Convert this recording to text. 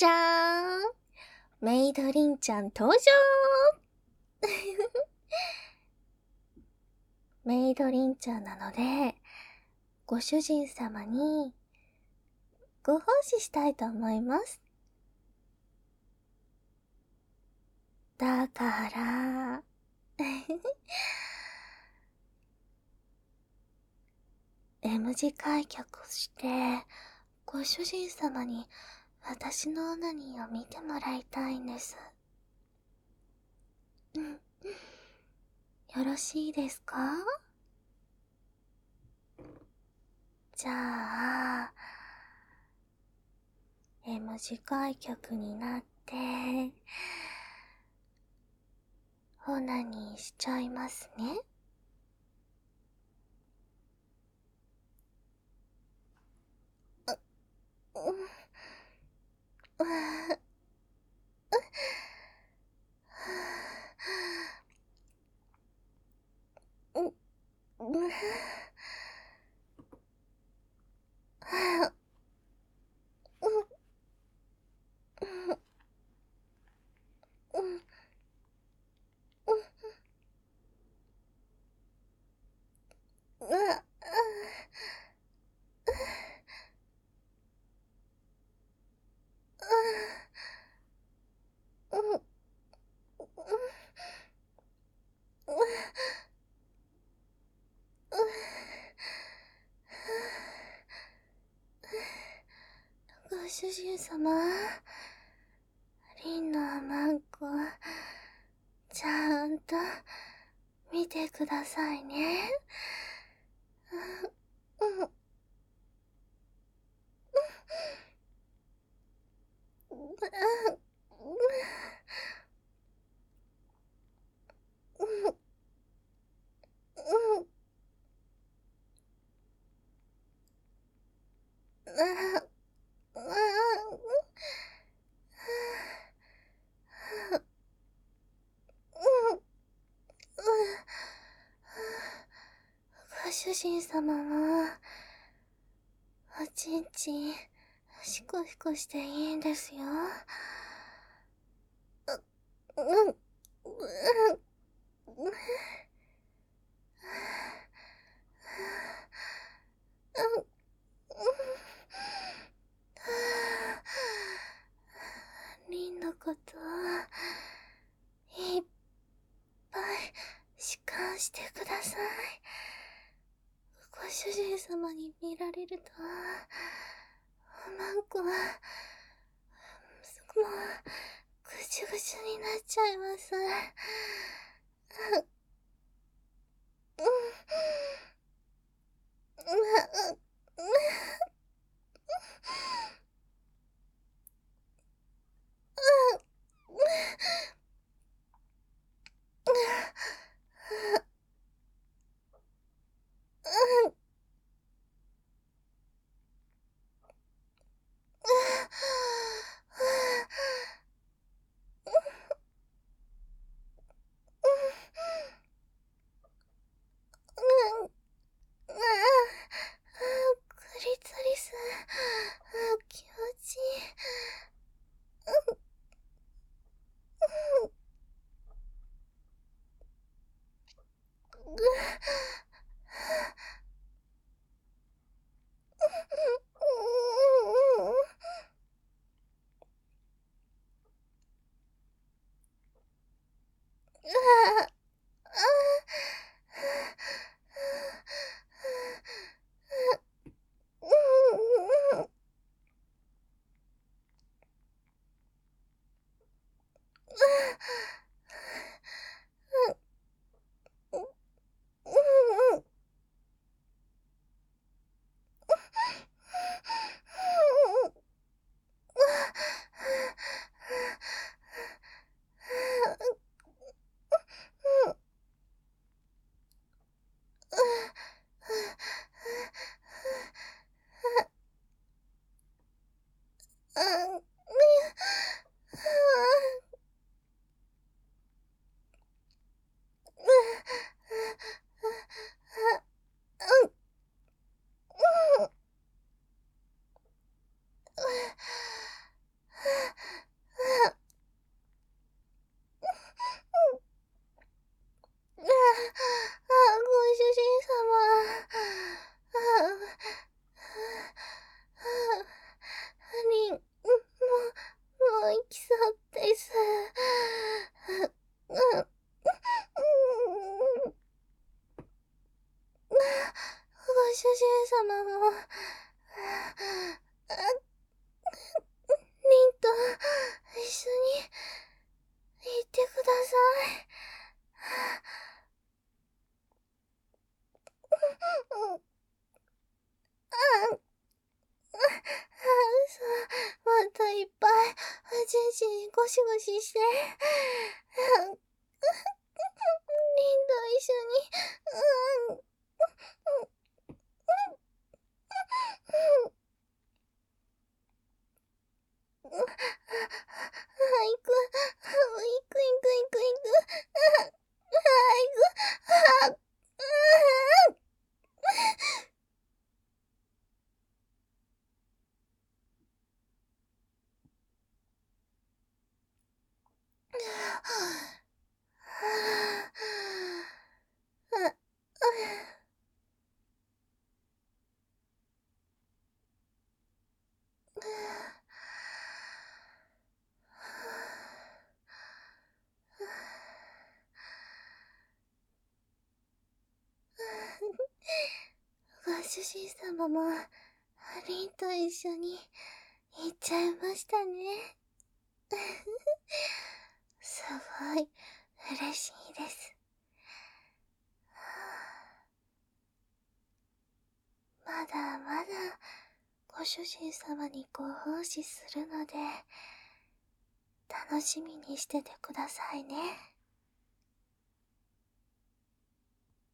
じゃーん、メイドリンちゃん登場メイドリンちゃんなので、ご主人様にご奉仕したいと思います。だからM 字開脚して、ご主人様に私のオナニーを見てもらいたいんです。よろしいですか？じゃあ、M 字開脚になって、オナニーしちゃいますね。ご主人様、リンのマンコ、ちゃんと見てくださいね。ご主人様も、おちんちん、シコシコしていいんですよ。リンのこと、いっぱい弛緩してください。ご主人様に見られると、マンコは、もうぐちゅぐちゅになっちゃいます。クリトリス、気持ちい一緒に行ってください。またいっぱい、ジェシーゴシゴシして。リンと一緒に、行く、行く。ご主人様も、リンと一緒に行っちゃいましたね。すごい、嬉しいです。まだまだ、ご主人様にご奉仕するので、楽しみにしててくださいね。